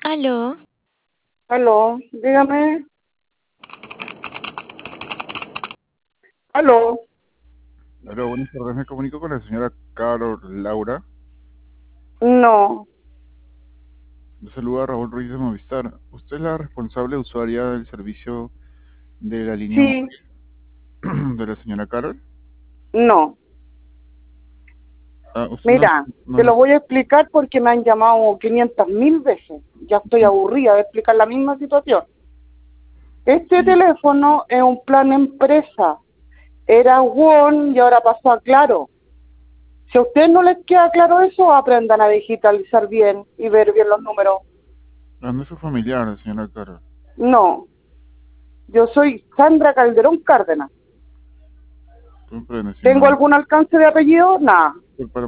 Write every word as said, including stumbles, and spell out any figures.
Aló. Aló, dígame. Aló, Hola, buenas tardes. Me comunico con la señora Carol Laura. no, Le saluda Raúl Ruiz de Movistar. ¿Usted es la responsable usuaria del servicio de la línea sí, móvil de la señora Carol? no. Ah, usted no, Mira, no te le... lo voy a explicar porque me han llamado quinientas mil veces. Ya estoy aburrida de explicar la misma situación. Este Sí. teléfono es un plan empresa. Era One y ahora pasó a Claro. Si a ustedes no les queda claro eso, aprendan a digitalizar bien y ver bien los números. Ah, no es su familiar, la señora Carol. No, yo soy Sandra Calderón Cárdenas. Comprende, ¿Tengo señora. algún alcance de apellido? Nada. Para